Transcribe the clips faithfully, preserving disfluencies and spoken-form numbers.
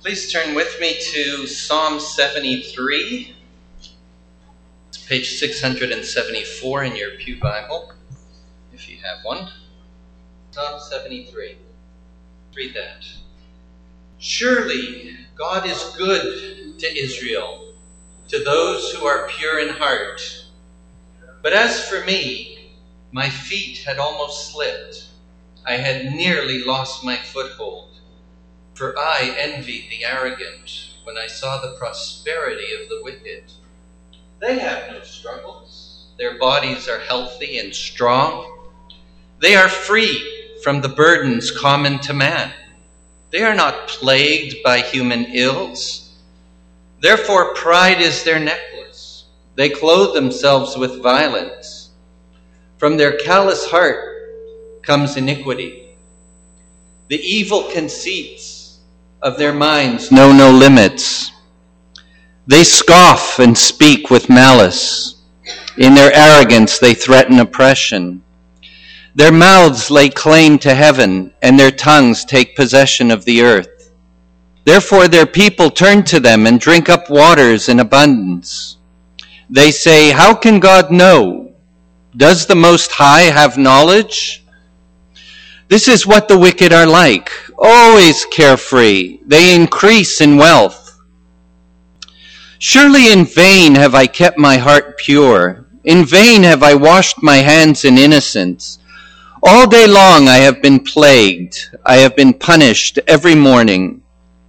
Please turn with me to Psalm seventy-three. It's page six hundred seventy-four in your Pew Bible, if you have one. Psalm seventy-three. Read that. Surely God is good to Israel, to those who are pure in heart. But as for me, my feet had almost slipped. I had nearly lost my foothold. For I envied the arrogant when I saw the prosperity of the wicked. They have no struggles. Their bodies are healthy and strong. They are free from the burdens common to man. They are not plagued by human ills. Therefore pride is their necklace. They clothe themselves with violence. From their callous heart comes iniquity. The evil conceits of their minds know no limits. They scoff and speak with malice. In their arrogance they threaten oppression. Their mouths lay claim to heaven, and their tongues take possession of the earth. Therefore their people turn to them and drink up waters in abundance. They say, "How can God know? Does the Most High have knowledge?" This is what the wicked are like, always carefree. They increase in wealth. Surely in vain have I kept my heart pure. In vain have I washed my hands in innocence. All day long I have been plagued. I have been punished every morning.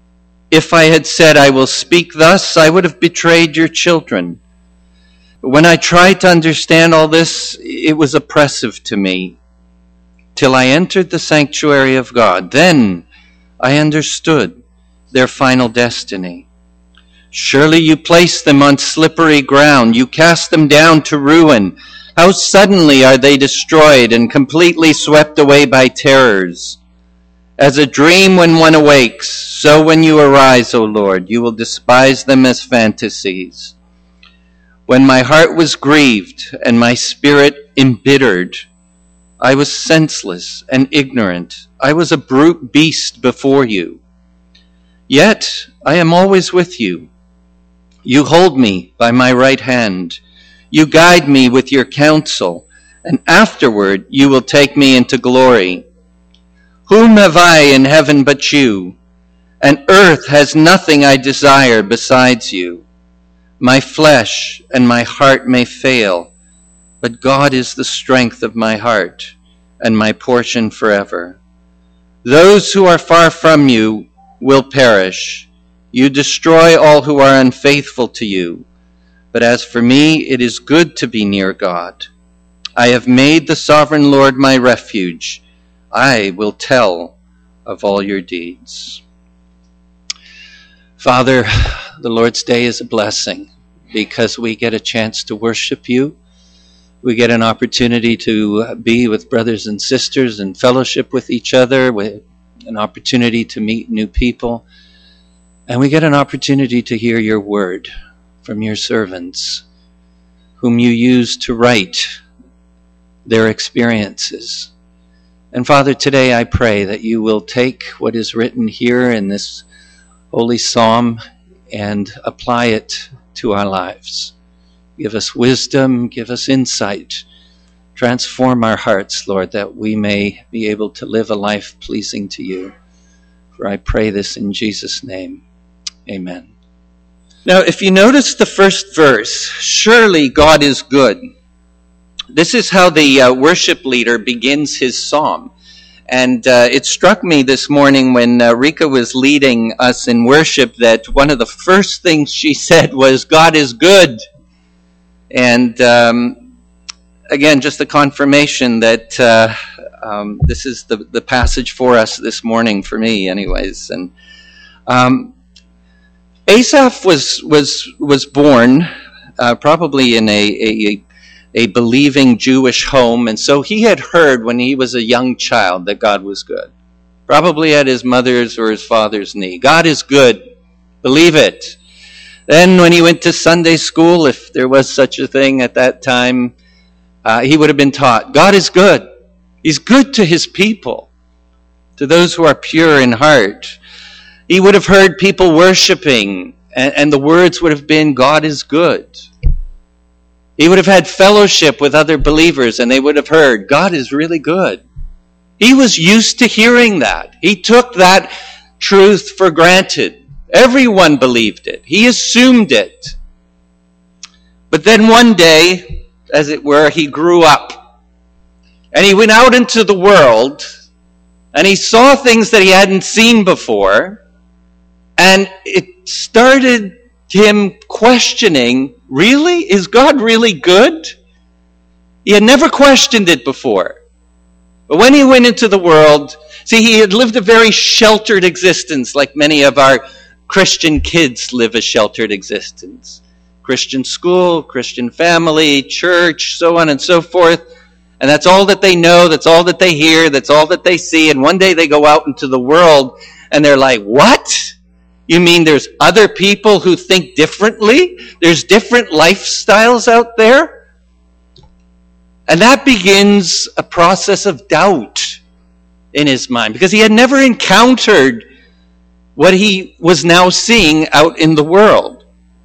If I had said, "I will speak thus," I would have betrayed your children. But when I tried to understand all this, it was oppressive to me. Till I entered the sanctuary of God, then I understood their final destiny. Surely you place them on slippery ground. You cast them down to ruin. How suddenly are they destroyed and completely swept away by terrors. As a dream when one awakes, so when you arise, O Lord, you will despise them as fantasies. When my heart was grieved and my spirit embittered, I was senseless and ignorant. I was a brute beast before you. Yet I am always with you. You hold me by my right hand. You guide me with your counsel, and afterward you will take me into glory. Whom have I in heaven but you? And earth has nothing I desire besides you. My flesh and my heart may fail, but God is the strength of my heart and my portion forever. Those who are far from you will perish. You destroy all who are unfaithful to you. But as for me, it is good to be near God. I have made the sovereign Lord my refuge. I will tell of all your deeds. Father, the Lord's Day is a blessing because we get a chance to worship you. We get an opportunity to be with brothers and sisters and fellowship with each other, with an opportunity to meet new people. And we get an opportunity to hear your word from your servants, whom you use to write their experiences. And Father, today I pray that you will take what is written here in this holy psalm and apply it to our lives. Give us wisdom, give us insight. Transform our hearts, Lord, that we may be able to live a life pleasing to you. For I pray this in Jesus' name. Amen. Now, if you notice the first verse, surely God is good. This is how the uh, worship leader begins his psalm. And uh, it struck me this morning when uh, Rika was leading us in worship that one of the first things she said was, "God is good." And um, again, just a confirmation that uh, um, this is the, the passage for us this morning, for me anyways. And um, Asaph was was was born uh, probably in a, a a believing Jewish home, and so he had heard when he was a young child that God was good. Probably at his mother's or his father's knee. God is good. Believe it. Then when he went to Sunday school, if there was such a thing at that time, uh, he would have been taught, God is good. He's good to his people, to those who are pure in heart. He would have heard people worshiping, and, and the words would have been, God is good. He would have had fellowship with other believers, and they would have heard, God is really good. He was used to hearing that. He took that truth for granted. Everyone believed it. He assumed it. But then one day, as it were, he grew up. And he went out into the world, and he saw things that he hadn't seen before. And it started him questioning, really? Is God really good? He had never questioned it before. But when he went into the world, see, he had lived a very sheltered existence, like many of our Christian kids live a sheltered existence. Christian school, Christian family, church, so on and so forth. And that's all that they know, that's all that they hear, that's all that they see. And one day they go out into the world and they're like, what? You mean there's other people who think differently? There's different lifestyles out there? And that begins a process of doubt in his mind, because he had never encountered what he was now seeing out in the world.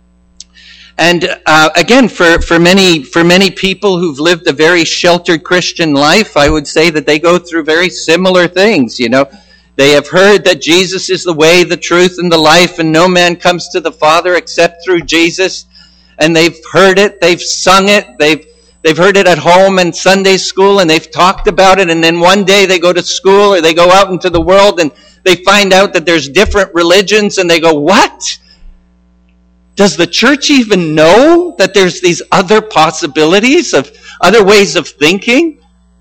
And uh, again, for, for many for many people who've lived a very sheltered Christian life, I would say that they go through very similar things. You know, they have heard that Jesus is the way, the truth, and the life, and no man comes to the Father except through Jesus. And they've heard it, they've sung it, they've They've heard it at home and Sunday school, and they've talked about it, and then one day they go to school or they go out into the world and they find out that there's different religions, and they go, what? Does the church even know that there's these other possibilities of other ways of thinking?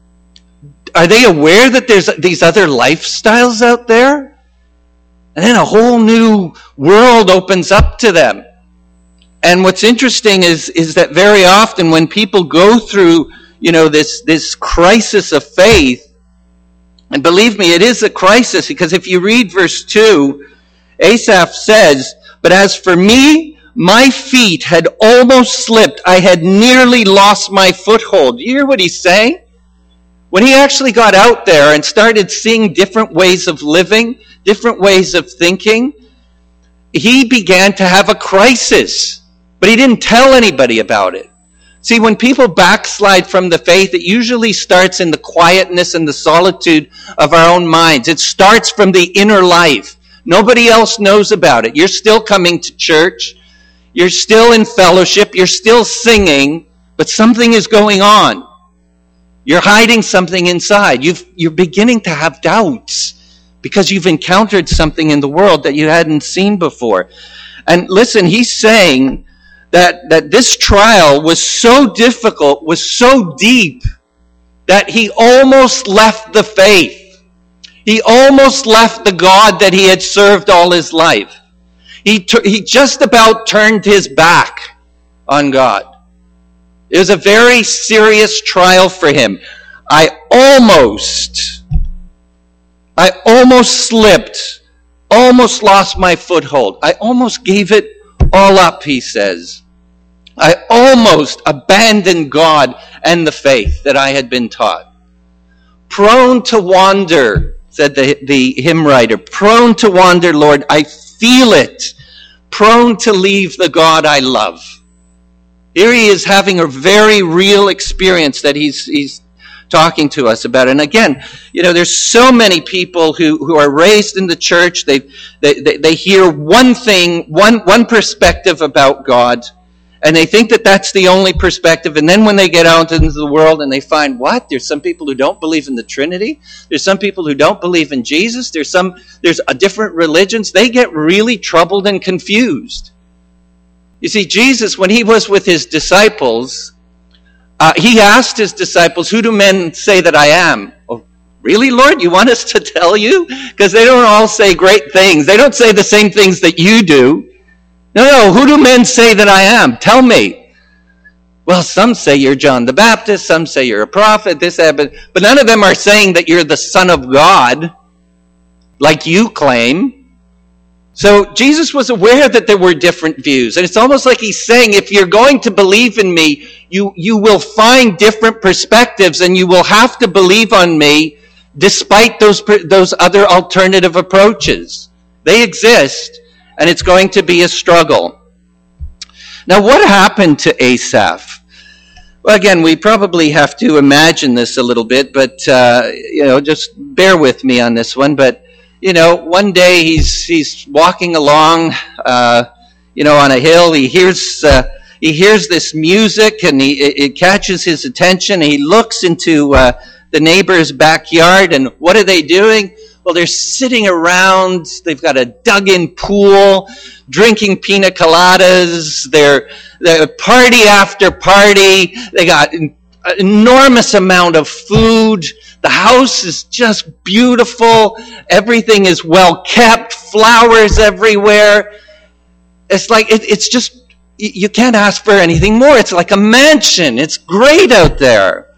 Are they aware that there's these other lifestyles out there? And then a whole new world opens up to them. And what's interesting is, is that very often when people go through, you know, this, this crisis of faith, and believe me, it is a crisis, because if you read verse two, Asaph says, but as for me, my feet had almost slipped. I had nearly lost my foothold. You hear what he's saying? When he actually got out there and started seeing different ways of living, different ways of thinking, he began to have a crisis. But he didn't tell anybody about it. See, when people backslide from the faith, it usually starts in the quietness and the solitude of our own minds. It starts from the inner life. Nobody else knows about it. You're still coming to church. You're still in fellowship. You're still singing. But something is going on. You're hiding something inside. You've, you're beginning to have doubts because you've encountered something in the world that you hadn't seen before. And listen, he's saying that, that this trial was so difficult, was so deep, that he almost left the faith. He almost left the God that he had served all his life. He, t- he just about turned his back on God. It was a very serious trial for him. I almost, I almost slipped, almost lost my foothold. I almost gave it all up, he says. I almost abandoned God and the faith that I had been taught. Prone to wander, said the, the hymn writer. Prone to wander, Lord, I feel it. Prone to leave the God I love. Here he is having a very real experience that he's he's talking to us about. And again, you know, there's so many people who, who are raised in the church. They, they, they, they hear one thing, one, one perspective about God, and they think that that's the only perspective. And then when they get out into the world and they find, what? There's some people who don't believe in the Trinity. There's some people who don't believe in Jesus. There's some, there's a different religions. They get really troubled and confused. You see, Jesus, when he was with his disciples, uh, he asked his disciples, who do men say that I am? Oh, really, Lord? You want us to tell you? Because they don't all say great things. They don't say the same things that you do. No, no, who do men say that I am? Tell me. Well, some say you're John the Baptist, some say you're a prophet, this, that, but, but none of them are saying that you're the Son of God, like you claim. So Jesus was aware that there were different views. And it's almost like he's saying, if you're going to believe in me, you, you will find different perspectives, and you will have to believe on me despite those, those other alternative approaches. They exist, and it's going to be a struggle. Now, what happened to Asaph? Well, again, we probably have to imagine this a little bit, but, uh, you know, just bear with me on this one. But, you know, one day he's he's walking along, uh, you know, on a hill. He hears uh, he hears this music, and he, it, it catches his attention. He looks into uh, the neighbor's backyard, and what are they doing? Well, they're sitting around. They've got a dug-in pool, drinking pina coladas. They're, they're party after party. They got an enormous amount of food. The house is just beautiful. Everything is well kept. Flowers everywhere. It's like, it, it's just, you can't ask for anything more. It's like a mansion. It's great out there.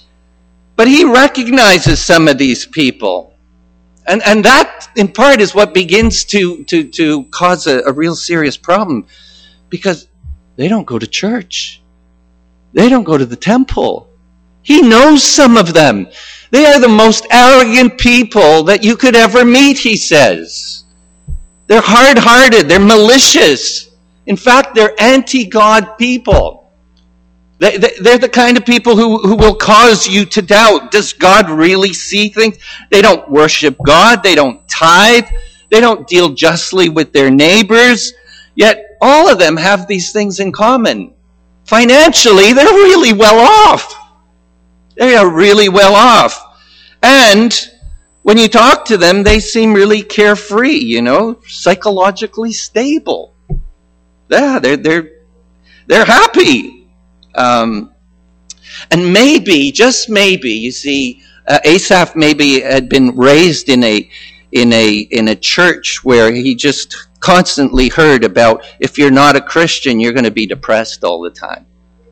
But he recognizes some of these people. And and that, in part, is what begins to, to, to cause a, a real serious problem. Because they don't go to church. They don't go to the temple. He knows some of them. They are the most arrogant people that you could ever meet, he says. They're hard-hearted. They're malicious. In fact, they're anti-God people. They, they, they're the kind of people who, who will cause you to doubt. Does God really see things? They don't worship God. They don't tithe. They don't deal justly with their neighbors. Yet all of them have these things in common. Financially, they're really well off. They are really well off. And when you talk to them, they seem really carefree, you know, psychologically stable. Yeah, they're, they're, they're happy. Um, and maybe, just maybe, you see, uh, Asaph maybe had been raised in a in a in a church where he just constantly heard about, if you're not a Christian, you're going to be depressed all the time.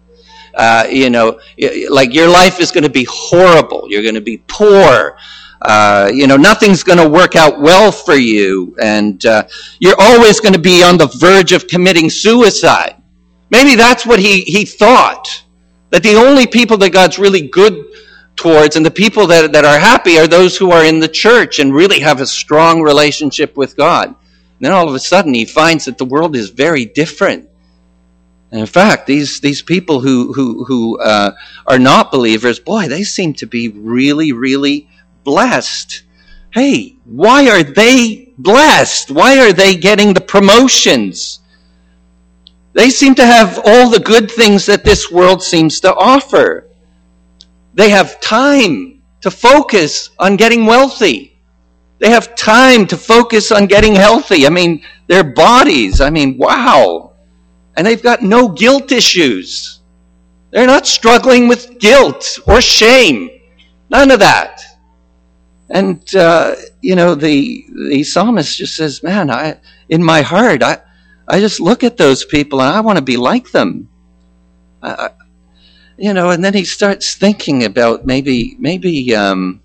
Uh, you know, like your life is going to be horrible. You're going to be poor. Uh, you know, nothing's going to work out well for you, and uh, you're always going to be on the verge of committing suicide. Maybe that's what he, he thought, that the only people that God's really good towards and the people that, that are happy are those who are in the church and really have a strong relationship with God. And then all of a sudden he finds that the world is very different. And in fact, these, these people who, who, who uh, are not believers, boy, they seem to be really, really blessed. Hey, why are they blessed? Why are they getting the promotions? They seem to have all the good things that this world seems to offer. They have time to focus on getting wealthy. They have time to focus on getting healthy. I mean, their bodies, I mean, wow. And they've got no guilt issues. They're not struggling with guilt or shame. None of that. And, uh, you know, the, the psalmist just says, man, I, in my heart, I, I just look at those people and I want to be like them. I, you know, and then he starts thinking about maybe, maybe um,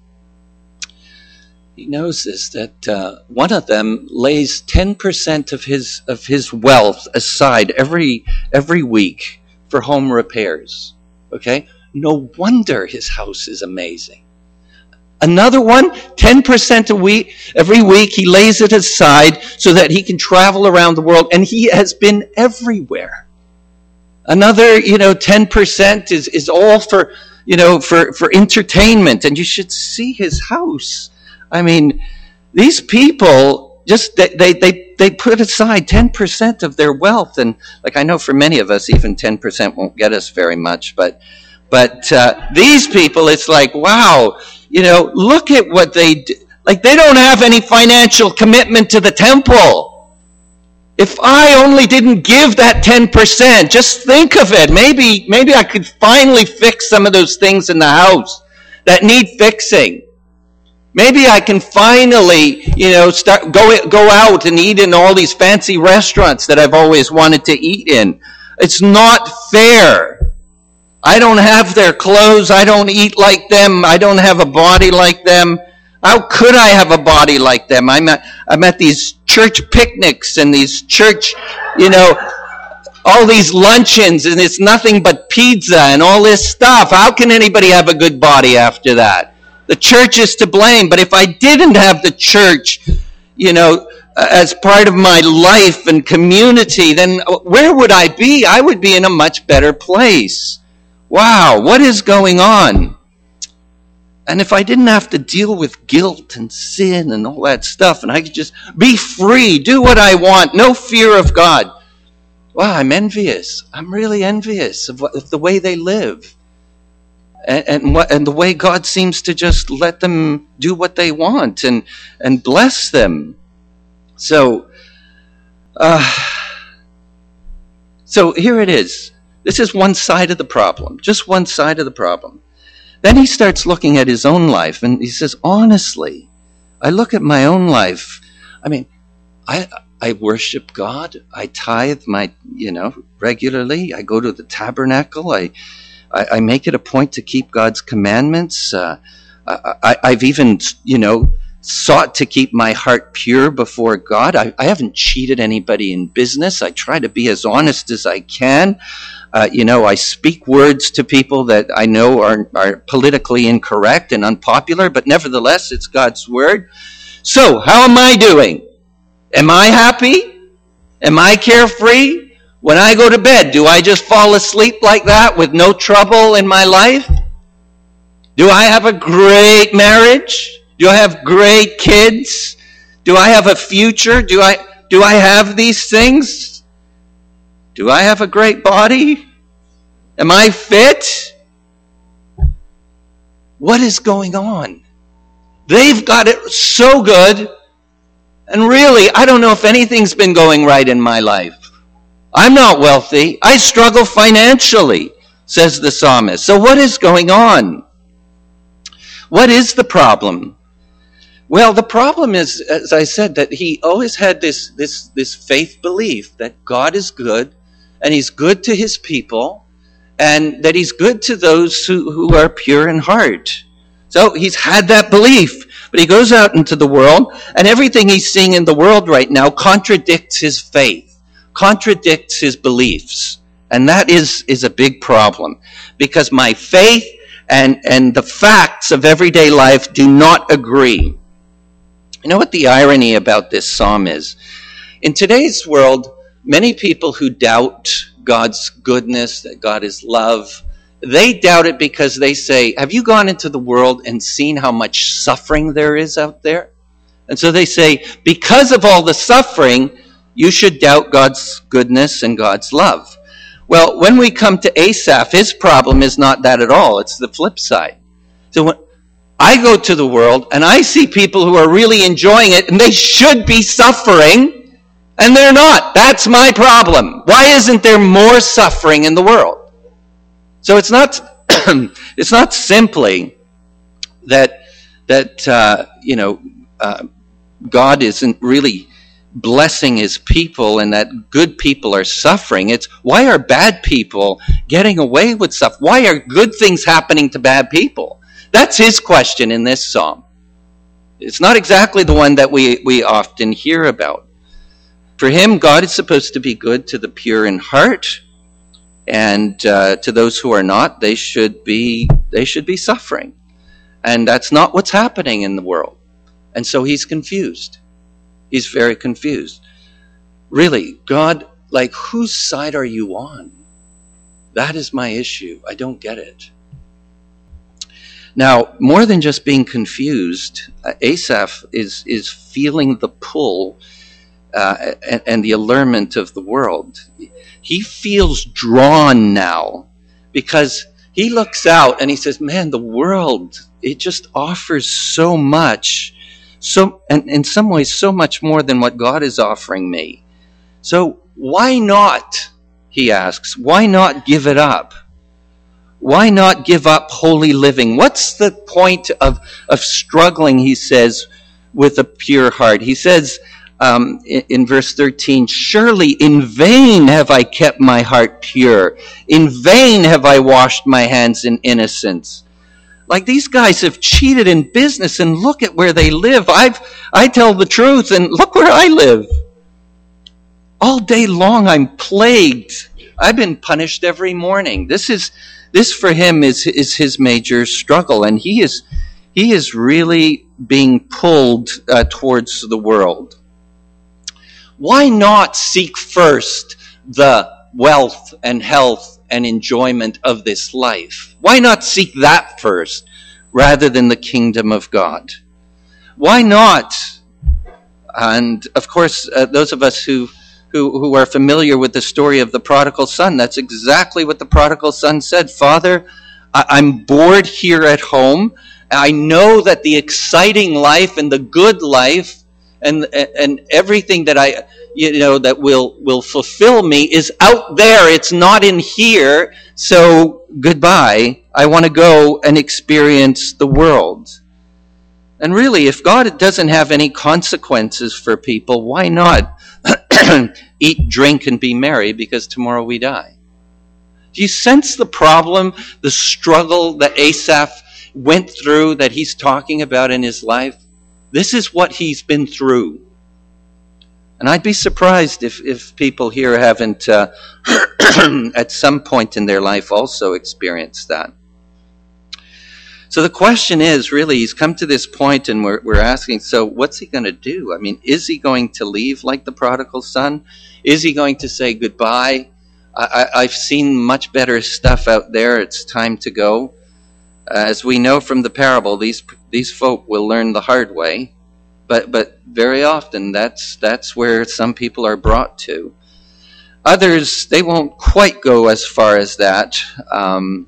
he knows this, that uh, one of them lays ten percent of his of his wealth aside every every week for home repairs. Okay? No wonder his house is amazing. Another one, ten percent a week, every week, he lays it aside so that he can travel around the world, and he has been everywhere. Another, you know, ten percent is, is all for, you know, for, for entertainment, and you should see his house. I mean, these people, just, they, they, they, they put aside ten percent of their wealth, and like I know for many of us, even ten percent won't get us very much, but, but uh, these people, it's like, wow, you know, look at what they do. Like, they don't have any financial commitment to the temple. If I only didn't give that ten percent, just think of it. Maybe, maybe I could finally fix some of those things in the house that need fixing. Maybe I can finally, you know, start go go out and eat in all these fancy restaurants that I've always wanted to eat in. It's not fair. I don't have their clothes. I don't eat like them. I don't have a body like them. How could I have a body like them? I'm at, I'm at these church picnics and these church, you know, all these luncheons, and it's nothing but pizza and all this stuff. How can anybody have a good body after that? The church is to blame. But if I didn't have the church, you know, as part of my life and community, then where would I be? I would be in a much better place. Wow, what is going on? And if I didn't have to deal with guilt and sin and all that stuff, and I could just be free, do what I want, no fear of God. Wow, I'm envious. I'm really envious of, what, of the way they live. And, and, what, and the way God seems to just let them do what they want and, and bless them. So, uh, so here it is. This is one side of the problem, just one side of the problem. Then he starts looking at his own life, and he says, honestly, I look at my own life. I mean, I I worship God. I tithe my, you know, regularly. I go to the tabernacle. I I, I make it a point to keep God's commandments. Uh, I, I, I've even, you know, sought to keep my heart pure before God. I, I haven't cheated anybody in business. I try to be as honest as I can. Uh, you know, I speak words to people that I know are, are politically incorrect and unpopular, but nevertheless, it's God's word. So, how am I doing? Am I happy? Am I carefree? When I go to bed, do I just fall asleep like that with no trouble in my life? Do I have a great marriage? Do I have great kids? Do I have a future? Do I, do I have these things? Do I have a great body? Am I fit? What is going on? They've got it so good. And really, I don't know if anything's been going right in my life. I'm not wealthy. I struggle financially, says the psalmist. So what is going on? What is the problem? Well, the problem is, as I said, that he always had this, this, this faith belief that God is good, and he's good to his people, and that he's good to those who, who are pure in heart. So he's had that belief, but he goes out into the world, and everything he's seeing in the world right now contradicts his faith, contradicts his beliefs. And that is, is a big problem, because my faith and, and the facts of everyday life do not agree. You know what the irony about this psalm is? In today's world, many people who doubt God's goodness, that God is love, they doubt it because they say, have you gone into the world and seen how much suffering there is out there? And so they say, because of all the suffering, you should doubt God's goodness and God's love. Well, when we come to Asaph, his problem is not that at all. It's the flip side. So when I go to the world and I see people who are really enjoying it, and they should be suffering, and they're not. That's my problem. Why isn't there more suffering in the world? So it's not it's not simply that that uh, you know uh, God isn't really blessing his people and that good people are suffering. It's why are bad people getting away with stuff? Why are good things happening to bad people? That's his question in this psalm. It's not exactly the one that we, we often hear about. For him, God is supposed to be good to the pure in heart, and uh, to those who are not, they should be they should be suffering. And that's not what's happening in the world. And so he's confused. He's very confused. Really, God, like, whose side are you on? That is my issue. I don't get it. Now, more than just being confused, uh, Asaph is, is feeling the pull uh, and, and the allurement of the world. He feels drawn now because he looks out and he says, man, the world, it just offers so much, so, and in some ways so much more than what God is offering me. So why not, he asks, why not give it up? Why not give up holy living? What's the point of, of struggling, he says, with a pure heart? He says um, in, in verse thirteen, surely in vain have I kept my heart pure. In vain have I washed my hands in innocence. Like, these guys have cheated in business, and look at where they live. I've I tell the truth, and look where I live. All day long I'm plagued. I've been punished every morning. This is This for him is is his major struggle, and he is he is really being pulled uh, towards the world. Why not seek first the wealth and health and enjoyment of this life? Why not seek that first rather than the kingdom of God? Why not? And of course, uh, those of us who, who who are familiar with the story of the prodigal son, that's exactly what the prodigal son said. Father, I- I'm bored here at home. I know that the exciting life and the good life and and everything that I you know that will will fulfill me is out there. It's not in here. So goodbye. I want to go and experience the world. And really, if God doesn't have any consequences for people, why not eat, drink, and be merry, because tomorrow we die? Do you sense the problem, the struggle that Asaph went through, that he's talking about in his life? This is what he's been through. And I'd be surprised if, if people here haven't, uh, at some point in their life, also experienced that. So the question is, really, he's come to this point and we're, we're asking, so what's he going to do? I mean, is he going to leave like the prodigal son? Is he going to say goodbye? I, I, I've seen much better stuff out there. It's time to go. As we know from the parable, these these folk will learn the hard way. But but very often that's that's where some people are brought to. Others, they won't quite go as far as that. Um,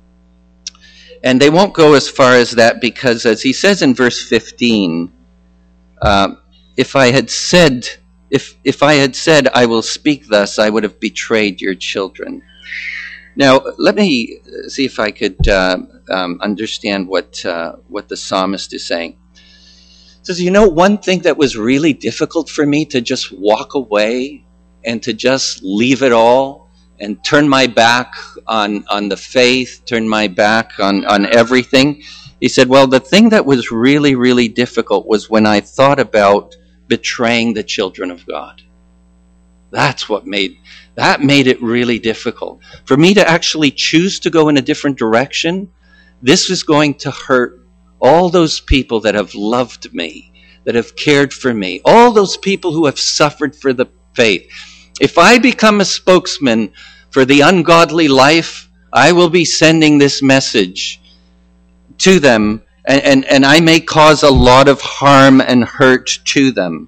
And they won't go as far as that because, as he says in verse fifteen, uh, if I had said, if if I had said, I will speak thus, I would have betrayed your children. Now, let me see if I could uh, um, understand what uh, what the psalmist is saying. He says, you know, one thing that was really difficult for me to just walk away and to just leave it all and turn my back on, on the faith, turn my back on, on everything. He said, well, the thing that was really, really difficult was when I thought about betraying the children of God. That's what made, that made it really difficult. For me to actually choose to go in a different direction, this was going to hurt all those people that have loved me, that have cared for me, all those people who have suffered for the faith. If I become a spokesman for the ungodly life, I will be sending this message to them, and, and, and I may cause a lot of harm and hurt to them.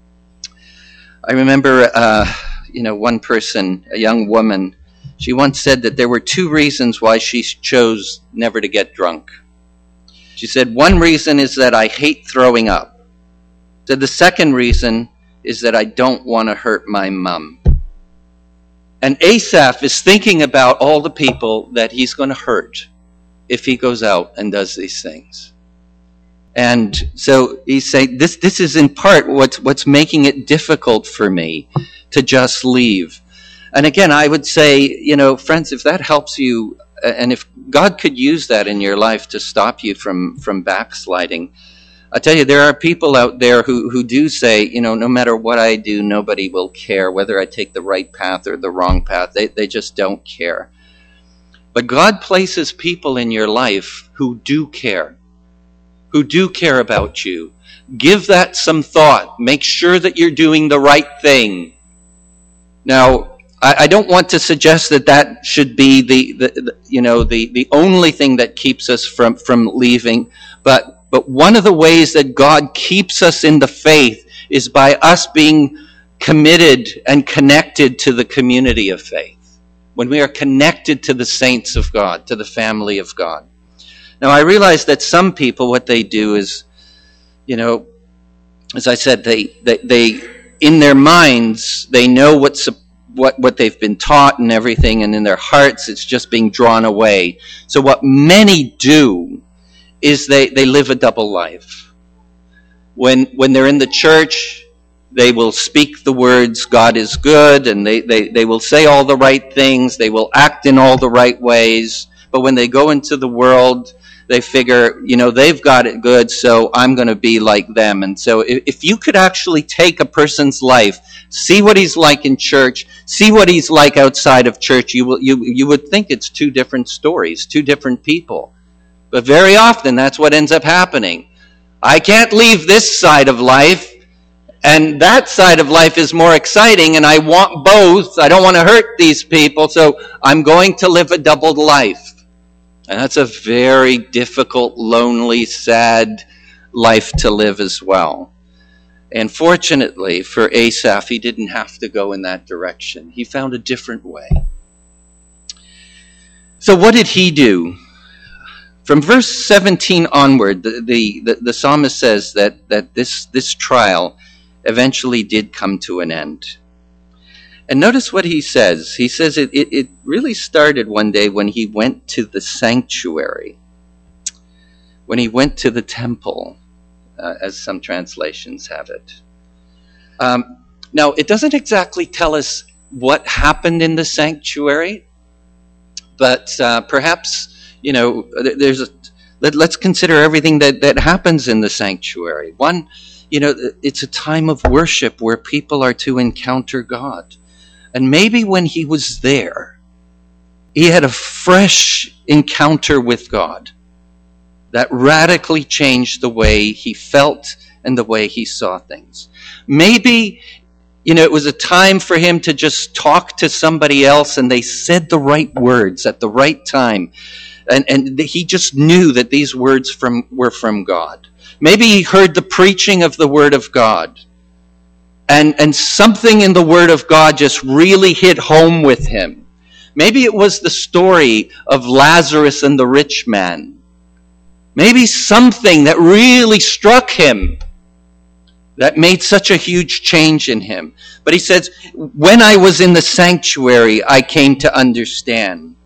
I remember, uh, you know, one person, a young woman, she once said that there were two reasons why she chose never to get drunk. She said, one reason is that I hate throwing up. So the second reason is that I don't want to hurt my mom. And Asaph is thinking about all the people that he's going to hurt if he goes out and does these things. And so he's saying, this, this is in part what's, what's making it difficult for me to just leave. And again, I would say, you know, friends, if that helps you, and if God could use that in your life to stop you from, from backsliding, I tell you, there are people out there who, who do say, you know, no matter what I do, nobody will care, whether I take the right path or the wrong path. They, they just don't care. But God places people in your life who do care, who do care about you. Give that some thought. Make sure that you're doing the right thing. Now, I, I don't want to suggest that that should be the, the, the you know, the, the only thing that keeps us from, from leaving, but But one of the ways that God keeps us in the faith is by us being committed and connected to the community of faith. When we are connected to the saints of God, to the family of God. Now, I realize that some people, what they do is, you know, as I said, they, they, they in their minds, they know what's, what, what they've been taught and everything, and in their hearts, it's just being drawn away. So what many do is they, they live a double life. When when they're in the church, they will speak the words, God is good, and they, they, they will say all the right things, they will act in all the right ways, but when they go into the world, they figure, you know, they've got it good, so I'm going to be like them. And so if, if you could actually take a person's life, see what he's like in church, see what he's like outside of church, you will you you would think it's two different stories, two different people. But very often, that's what ends up happening. I can't leave this side of life And that side of life is more exciting, and I want both. I don't want to hurt these people, so I'm going to live a doubled life. And that's a very difficult, lonely, sad life to live as well. And fortunately for Asaph, he didn't have to go in that direction. He found a different way. So what did he do? From verse seventeen onward, the, the, the, the psalmist says that, that this, this trial eventually did come to an end. And notice what he says. He says it, it, it really started one day when he went to the sanctuary, when he went to the temple, uh, as some translations have it. Um, now, it doesn't exactly tell us what happened in the sanctuary, but uh, perhaps, you know, there's a, let, let's consider everything that, that happens in the sanctuary. One, you know, it's a time of worship where people are to encounter God. And maybe when he was there, he had a fresh encounter with God that radically changed the way he felt and the way he saw things. Maybe, you know, it was a time for him to just talk to somebody else and they said the right words at the right time. And, and he just knew that these words from were from God. Maybe he heard the preaching of the Word of God. And, and something in the Word of God just really hit home with him. Maybe it was the story of Lazarus and the rich man. Maybe something that really struck him that made such a huge change in him. But he says, when I was in the sanctuary, I came to understand.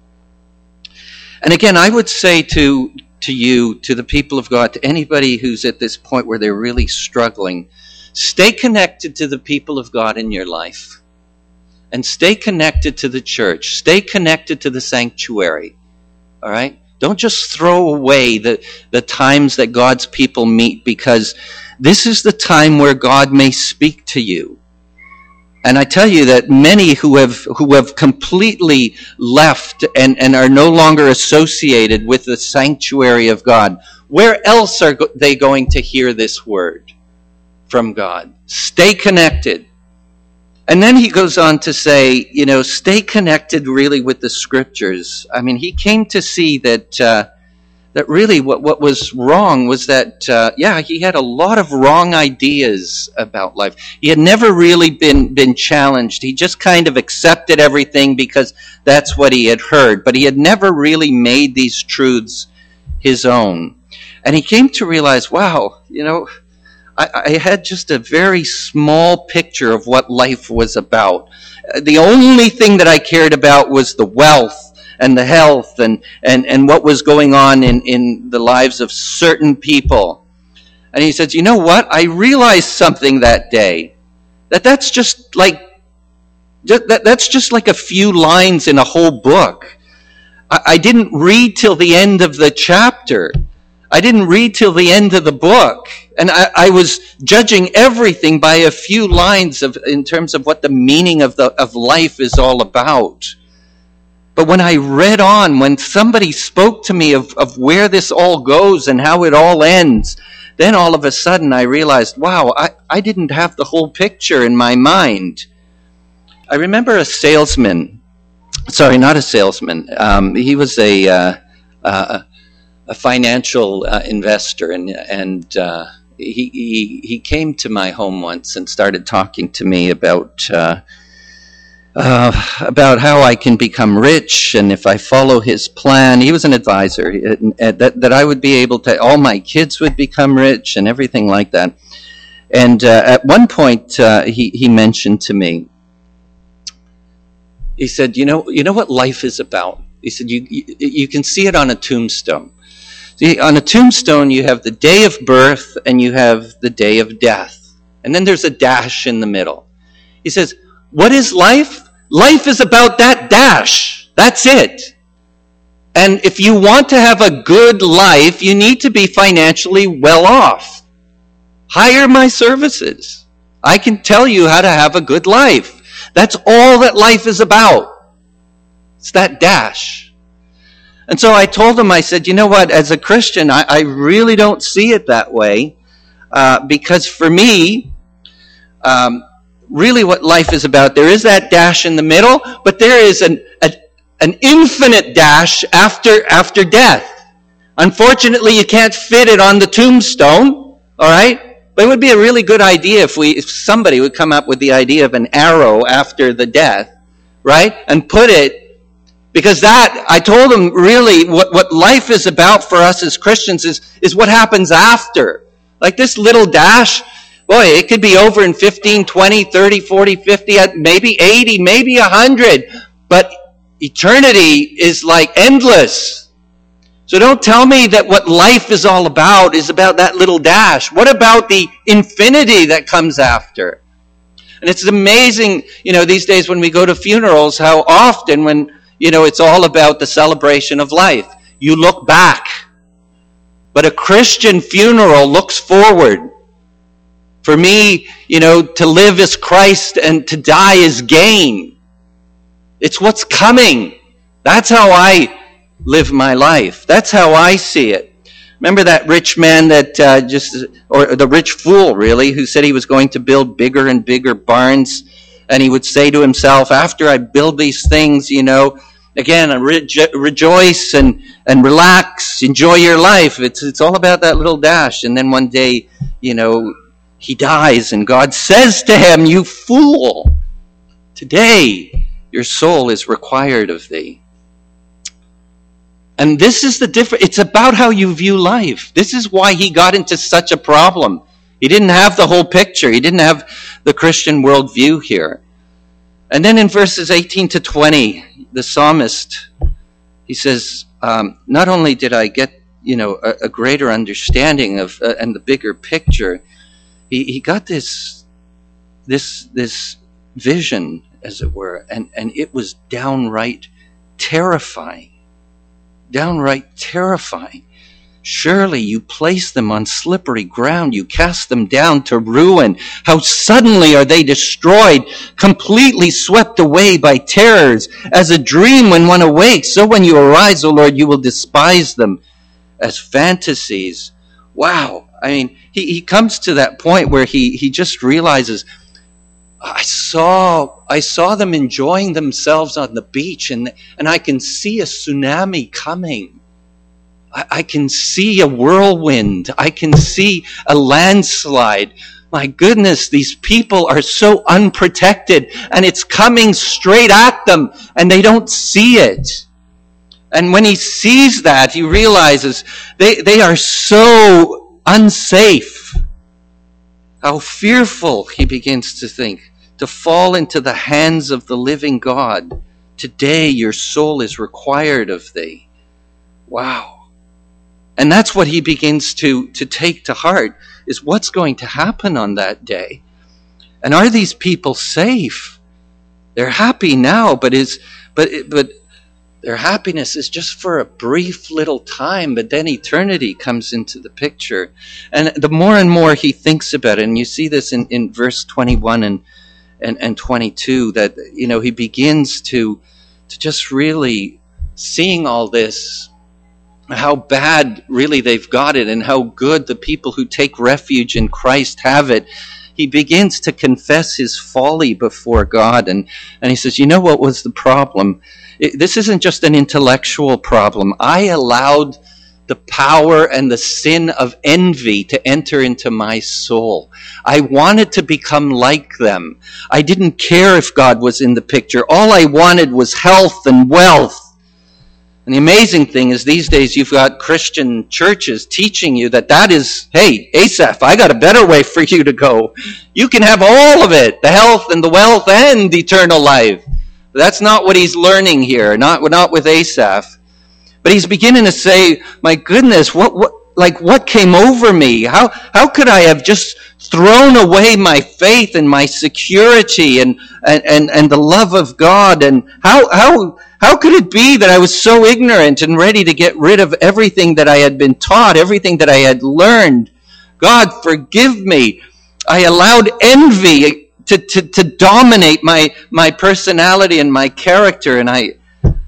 And again, I would say to to you, to the people of God, to anybody who's at this point where they're really struggling, stay connected to the people of God in your life. And stay connected to the church. Stay connected to the sanctuary. All right? Don't just throw away the, the times that God's people meet, because this is the time where God may speak to you. And I tell you that many who have who have completely left and, and are no longer associated with the sanctuary of God, where else are they going to hear this word from God? Stay connected. And then he goes on to say, you know, stay connected really with the scriptures. I mean, he came to see that uh, that really what, what was wrong was that, uh, yeah, he had a lot of wrong ideas about life. He had never really been, been challenged. He just kind of accepted everything because that's what he had heard. But he had never really made these truths his own. And he came to realize, wow, you know, I, I had just a very small picture of what life was about. The only thing that I cared about was the wealth and the health and, and, and what was going on in, in the lives of certain people. And he says, you know what? I realized something that day. That that's just like, just, that, that's just like a few lines in a whole book. I, I didn't read till the end of the chapter. I didn't read till the end of the book. And I, I was judging everything by a few lines of, in terms of what the meaning of the, of life is all about. But when I read on, when somebody spoke to me of, of where this all goes and how it all ends, then all of a sudden I realized, wow, I, I didn't have the whole picture in my mind. I remember a salesman, sorry, not a salesman. Um, he was a uh, uh, a financial uh, investor, and and uh, he, he he came to my home once and started talking to me about. Uh, Uh, about how I can become rich, and if I follow his plan. He was an advisor, uh, that, that I would be able to, all my kids would become rich and everything like that. And uh, at one point, uh, he, he mentioned to me, he said, you know, you know what life is about? He said, you, you, you can see it on a tombstone. See, on a tombstone, you have the day of birth and you have the day of death. And then there's a dash in the middle. He says, what is life? Life is about that dash. That's it. And if you want to have a good life, you need to be financially well off. Hire my services. I can tell you how to have a good life. That's all that life is about. It's that dash. And so I told him, I said, you know what, as a Christian, I, I really don't see it that way. Uh, because for me, um, really what life is about. There is that dash in the middle, but there is an, a, an infinite dash after, after death. Unfortunately, you can't fit it on the tombstone, all right? But it would be a really good idea if we, if somebody would come up with the idea of an arrow after the death, right? And put it, because that, I told them really what, what life is about for us as Christians is, is what happens after. Like this little dash, boy, it could be over in fifteen, twenty, thirty, forty, fifty, maybe eighty, maybe one hundred. But eternity is like endless. So don't tell me that what life is all about is about that little dash. What about the infinity that comes after? And it's amazing, you know, these days when we go to funerals, how often when, you know, it's all about the celebration of life, you look back. But a Christian funeral looks forward. For me, you know, to live is Christ and to die is gain. It's what's coming. That's how I live my life. That's how I see it. Remember that rich man that uh, just, or the rich fool really, who said he was going to build bigger and bigger barns, and he would say to himself, after I build these things, you know, again, rejo- rejoice and, and relax, enjoy your life. It's it's all about that little dash. And then one day, you know, he dies, and God says to him, "You fool, today your soul is required of thee." And this is the difference. It's about how you view life. This is why he got into such a problem. He didn't have the whole picture. He didn't have the Christian worldview here. And then in verses eighteen to twenty, the psalmist, he says, um, not only did I get, you know, a, a greater understanding of uh, and the bigger picture, he, he got this, this, this vision, as it were, and, and it was downright terrifying. Downright terrifying. Surely you place them on slippery ground. You cast them down to ruin. How suddenly are they destroyed, completely swept away by terrors. As a dream when one awakes, so when you arise, O Lord, you will despise them as fantasies. Wow. I mean, he, he comes to that point where he, he just realizes, I saw I saw them enjoying themselves on the beach, and, and I can see a tsunami coming. I, I can see a whirlwind. I can see a landslide. My goodness, these people are so unprotected, and it's coming straight at them, and they don't see it. And when he sees that, he realizes they, they are so unsafe. How fearful, he begins to think, to fall into the hands of the living God. Today your soul is required of thee. Wow. And that's what he begins to, to take to heart, is what's going to happen on that day. And are these people safe? They're happy now, but is but but their happiness is just for a brief little time, but then eternity comes into the picture. And the more and more he thinks about it, and you see this in, in verse twenty-one and, and, and twenty-two, that, you know, he begins to, to just really seeing all this, how bad really they've got it, and how good the people who take refuge in Christ have it. He begins to confess his folly before God, and, and he says, you know what was the problem? It, this isn't just an intellectual problem. I allowed the power and the sin of envy to enter into my soul. I wanted to become like them. I didn't care if God was in the picture. All I wanted was health and wealth. And the amazing thing is these days you've got Christian churches teaching you that that is, hey, Asaph, I got a better way for you to go. You can have all of it, the health and the wealth and eternal life. But that's not what he's learning here, not, not with Asaph. But he's beginning to say, my goodness, what, what, like what came over me? How, how could I have just thrown away my faith and my security and, and, and, and the love of God? And how, how, how could it be that I was so ignorant and ready to get rid of everything that I had been taught, everything that I had learned? God, forgive me. I allowed envy to, to, to dominate my, my personality and my character, and I,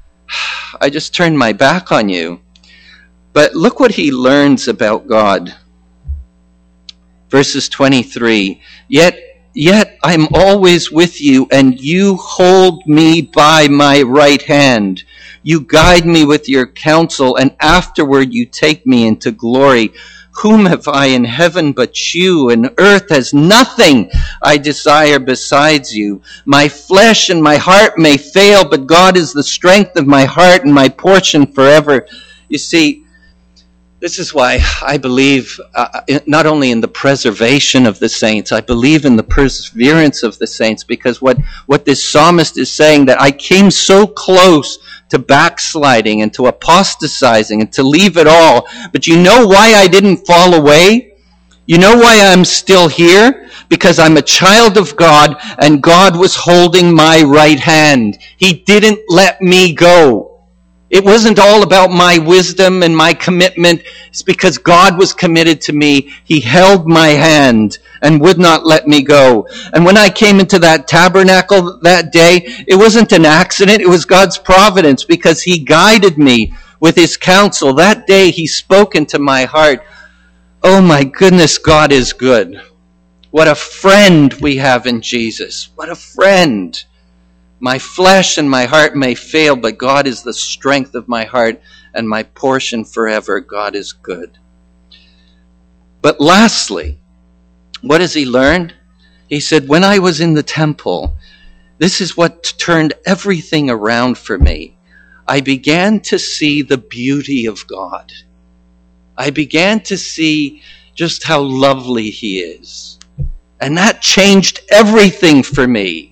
I just turned my back on you. But look what he learns about God. Verses twenty-three, yet yet I'm always with you, and you hold me by my right hand. You guide me with your counsel, and afterward you take me into glory. Whom have I in heaven but you? And earth has nothing I desire besides you. My flesh and my heart may fail, but God is the strength of my heart and my portion forever. You see, this is why I believe uh, not only in the preservation of the saints, I believe in the perseverance of the saints, because what, what this psalmist is saying, that I came so close to backsliding and to apostatizing and to leave it all. But you know why I didn't fall away? You know why I'm still here? Because I'm a child of God, and God was holding my right hand. He didn't let me go. It wasn't all about my wisdom and my commitment. It's because God was committed to me. He held my hand and would not let me go. And when I came into that tabernacle that day, it wasn't an accident. It was God's providence, because he guided me with his counsel. That day he spoke into my heart. Oh my goodness, God is good. What a friend we have in Jesus. What a friend. My flesh and my heart may fail, but God is the strength of my heart and my portion forever. God is good. But lastly, what does he learn? He said, when I was in the temple, this is what turned everything around for me. I began to see the beauty of God. I began to see just how lovely he is. And that changed everything for me.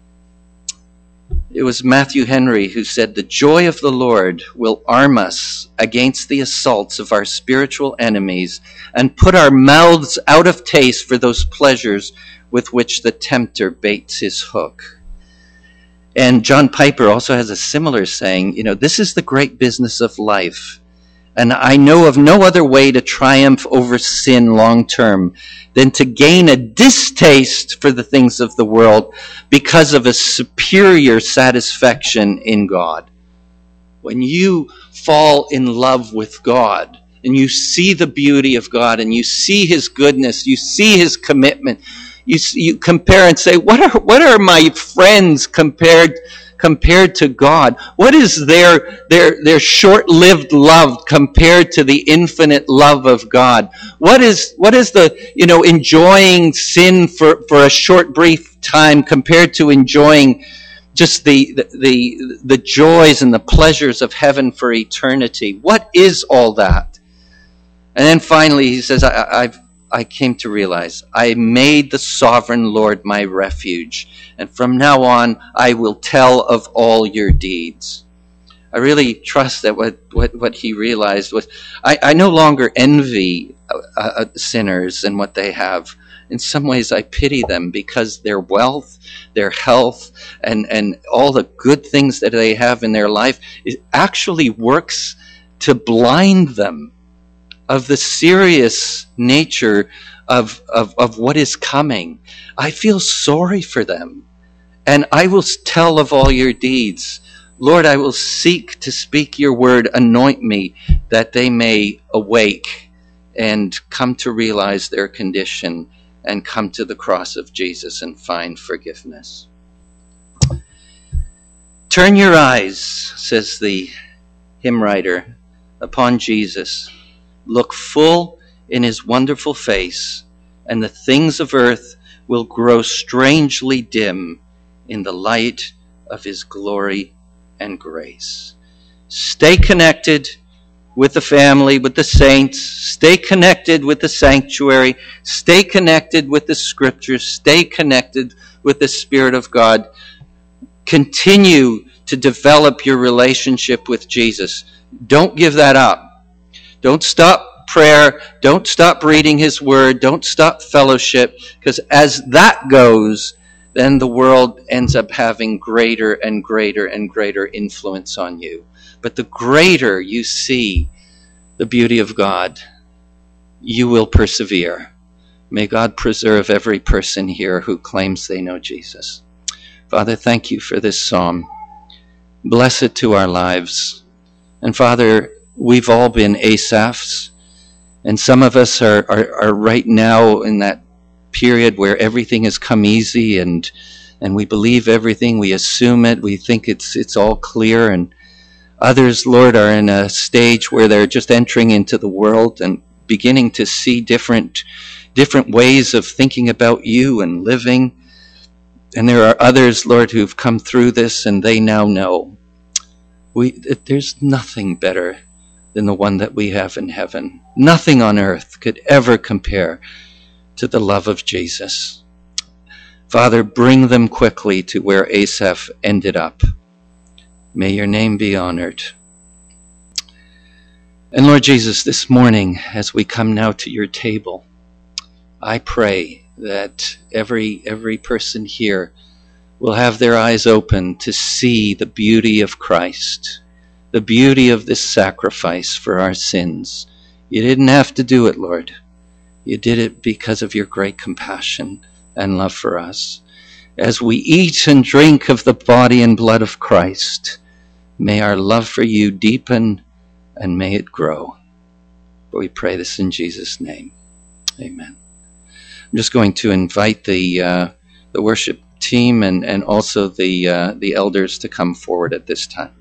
It was Matthew Henry who said, the joy of the Lord will arm us against the assaults of our spiritual enemies and put our mouths out of taste for those pleasures with which the tempter baits his hook. And John Piper also has a similar saying, you know, this is the great business of life. And I know of no other way to triumph over sin long term than to gain a distaste for the things of the world because of a superior satisfaction in God. When you fall in love with God and you see the beauty of God and you see his goodness, you see his commitment, you, you compare and say, what are, what are my friends compared compared to God? What is their, their, their short-lived love compared to the infinite love of God? What is, what is the, you know, enjoying sin for, for a short, brief time compared to enjoying just the, the, the, the joys and the pleasures of heaven for eternity? What is all that? And then finally he says, I, I've, I came to realize I made the sovereign Lord my refuge, and from now on I will tell of all your deeds. I really trust that what, what, what he realized was, I, I no longer envy uh, uh, sinners and what they have. In some ways I pity them, because their wealth, their health, and, and all the good things that they have in their life, it actually works to blind them of the serious nature of, of, of what is coming. I feel sorry for them. And I will tell of all your deeds. Lord, I will seek to speak your word. Anoint me that they may awake and come to realize their condition and come to the cross of Jesus and find forgiveness. Turn your eyes, says the hymn writer, upon Jesus. Look full in his wonderful face, and the things of earth will grow strangely dim in the light of his glory and grace. Stay connected with the family, with the saints. Stay connected with the sanctuary. Stay connected with the scriptures. Stay connected with the Spirit of God. Continue to develop your relationship with Jesus. Don't give that up. Don't stop prayer. Don't stop reading his word. Don't stop fellowship, because as that goes, then the world ends up having greater and greater and greater influence on you. But the greater you see the beauty of God, you will persevere. May God preserve every person here who claims they know Jesus. Father, thank you for this psalm. Bless it to our lives. And Father, we've all been Asaphs, and some of us are, are, are right now in that period where everything has come easy and and we believe everything, we assume it, we think it's it's all clear, and others, Lord, are in a stage where they're just entering into the world and beginning to see different different ways of thinking about you and living. And there are others, Lord, who've come through this and they now know we there's nothing better than the one that we have in heaven. Nothing on earth could ever compare to the love of Jesus. Father, bring them quickly to where Asaph ended up. May your name be honored. And Lord Jesus, this morning, as we come now to your table, I pray that every every person here will have their eyes open to see the beauty of Christ, the beauty of this sacrifice for our sins. You didn't have to do it, Lord. You did it because of your great compassion and love for us. As we eat and drink of the body and blood of Christ, may our love for you deepen and may it grow. We pray this in Jesus' name. Amen. I'm just going to invite the uh, the worship team and, and also the uh, the elders to come forward at this time.